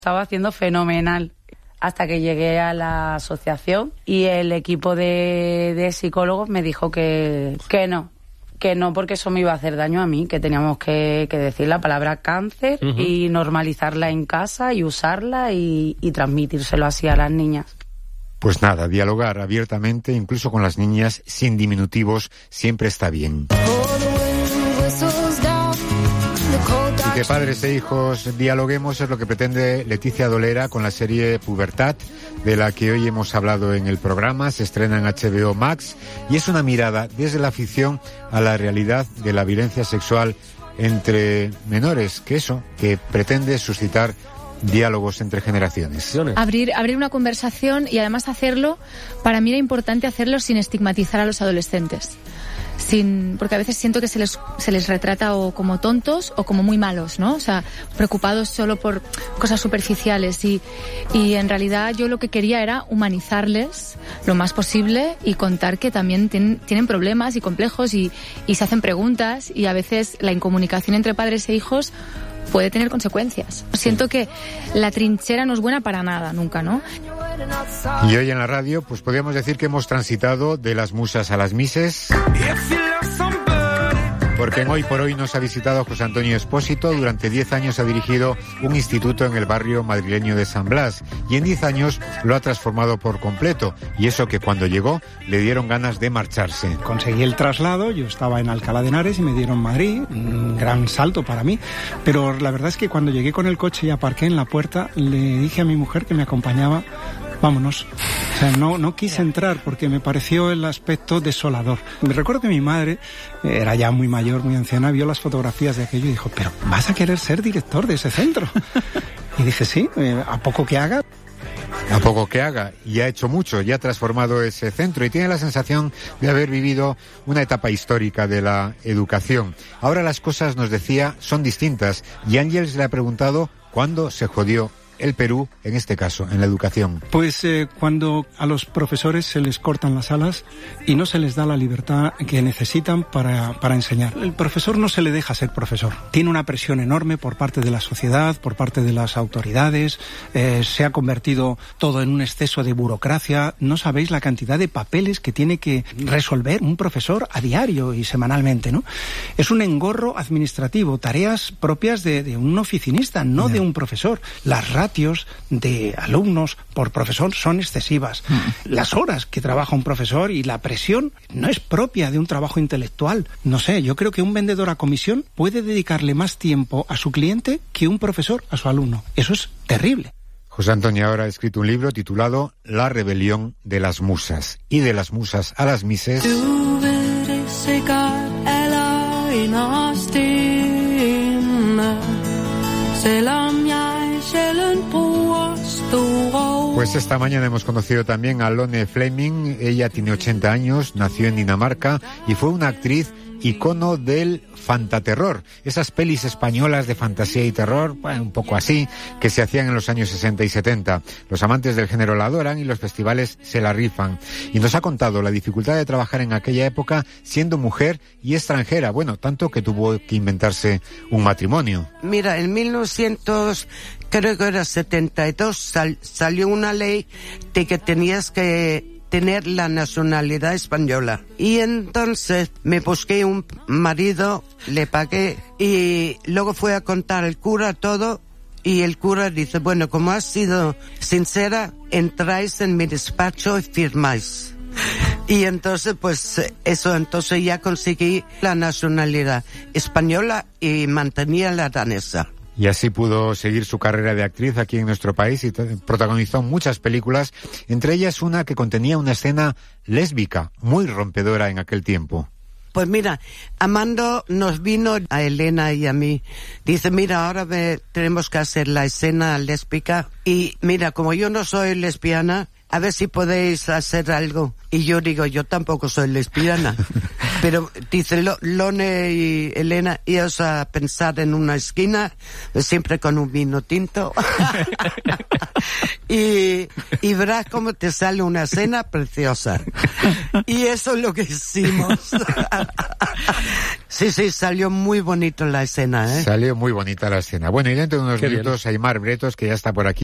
Estaba haciendo fenomenal hasta que llegué a la asociación y el equipo de psicólogos me dijo que no, porque eso me iba a hacer daño a mí, que teníamos que decir la palabra cáncer y normalizarla en casa y usarla y transmitírselo así a las niñas. Pues nada, dialogar abiertamente, incluso con las niñas, sin diminutivos, siempre está bien. Y que padres e hijos dialoguemos es lo que pretende Leticia Dolera con la serie Pubertad, de la que hoy hemos hablado en el programa. Se estrena en HBO Max y es una mirada desde la ficción a la realidad de la violencia sexual entre menores, que pretende suscitar diálogos entre generaciones. Abrir una conversación y además hacerlo, para mí era importante hacerlo sin estigmatizar a los adolescentes. Porque a veces siento que se les retrata o como tontos o como muy malos, ¿no? O sea, preocupados solo por cosas superficiales y en realidad yo lo que quería era humanizarles lo más posible y contar que también tienen problemas y complejos y se hacen preguntas y a veces la incomunicación entre padres e hijos puede tener consecuencias. Siento que la trinchera no es buena para nada, nunca, ¿no? Y hoy en la radio, pues podríamos decir que hemos transitado de las musas a las mises, porque en Hoy por Hoy nos ha visitado José Antonio Espósito. Durante 10 años ha dirigido un instituto en el barrio madrileño de San Blas y en 10 años lo ha transformado por completo, y eso que cuando llegó le dieron ganas de marcharse. Conseguí el traslado, yo estaba en Alcalá de Henares y me dieron Madrid, un gran salto para mí, pero la verdad es que cuando llegué con el coche y aparqué en la puerta, le dije a mi mujer que me acompañaba: vámonos. O sea, no quise entrar porque me pareció el aspecto desolador. Me recuerdo que mi madre, era ya muy mayor, muy anciana, vio las fotografías de aquello y dijo: pero ¿vas a querer ser director de ese centro? Y dije: sí, a poco que haga. A poco que haga, y ha hecho mucho, ya ha transformado ese centro y tiene la sensación de haber vivido una etapa histórica de la educación. Ahora las cosas, nos decía, son distintas, y Ángeles le ha preguntado cuándo se jodió el Perú, en este caso, en la educación. Pues cuando a los profesores se les cortan las alas y no se les da la libertad que necesitan para enseñar. El profesor no se le deja ser profesor. Tiene una presión enorme por parte de la sociedad, por parte de las autoridades. Se ha convertido todo en un exceso de burocracia. No sabéis la cantidad de papeles que tiene que resolver un profesor a diario y semanalmente, ¿no? Es un engorro administrativo, tareas propias de un oficinista, no de un profesor. Las ratios de alumnos por profesor son excesivas. Las horas que trabaja un profesor y la presión no es propia de un trabajo intelectual. No sé, yo creo que un vendedor a comisión puede dedicarle más tiempo a su cliente que un profesor a su alumno. Eso es terrible. José Antonio ahora ha escrito un libro titulado La rebelión de las musas. Y de las musas a las mises. Pues esta mañana hemos conocido también a Lone Fleming. Ella tiene 80 años, nació en Dinamarca y fue una actriz icono del fantaterror, esas pelis españolas de fantasía y terror, bueno, un poco así, que se hacían en los años 60 y 70. Los amantes del género la adoran y los festivales se la rifan. Y nos ha contado la dificultad de trabajar en aquella época siendo mujer y extranjera, bueno, tanto que tuvo que inventarse un matrimonio. Mira, en 1972 salió una ley de que tenías que tener la nacionalidad española. Y entonces me busqué un marido, le pagué y luego fue a contar al cura todo y el cura dice: bueno, como has sido sincera, entráis en mi despacho y firmáis. Y entonces entonces ya conseguí la nacionalidad española y mantenía la danesa. Y así pudo seguir su carrera de actriz aquí en nuestro país y protagonizó muchas películas, entre ellas una que contenía una escena lésbica muy rompedora en aquel tiempo. Pues mira, Amando nos vino a Elena y a mí. Dice: mira, ahora tenemos que hacer la escena lésbica. Y mira, como yo no soy lesbiana, a ver si podéis hacer algo. Y yo digo, yo tampoco soy lesbiana. Pero dice Lone y Elena, ios a pensar en una esquina, siempre con un vino tinto. y verás cómo te sale una cena preciosa. Y eso es lo que hicimos. Sí, salió muy bonito la escena, ¿eh? Salió muy bonita la escena. Bueno, y dentro de unos minutos, Aimar Bretos, que ya está por aquí.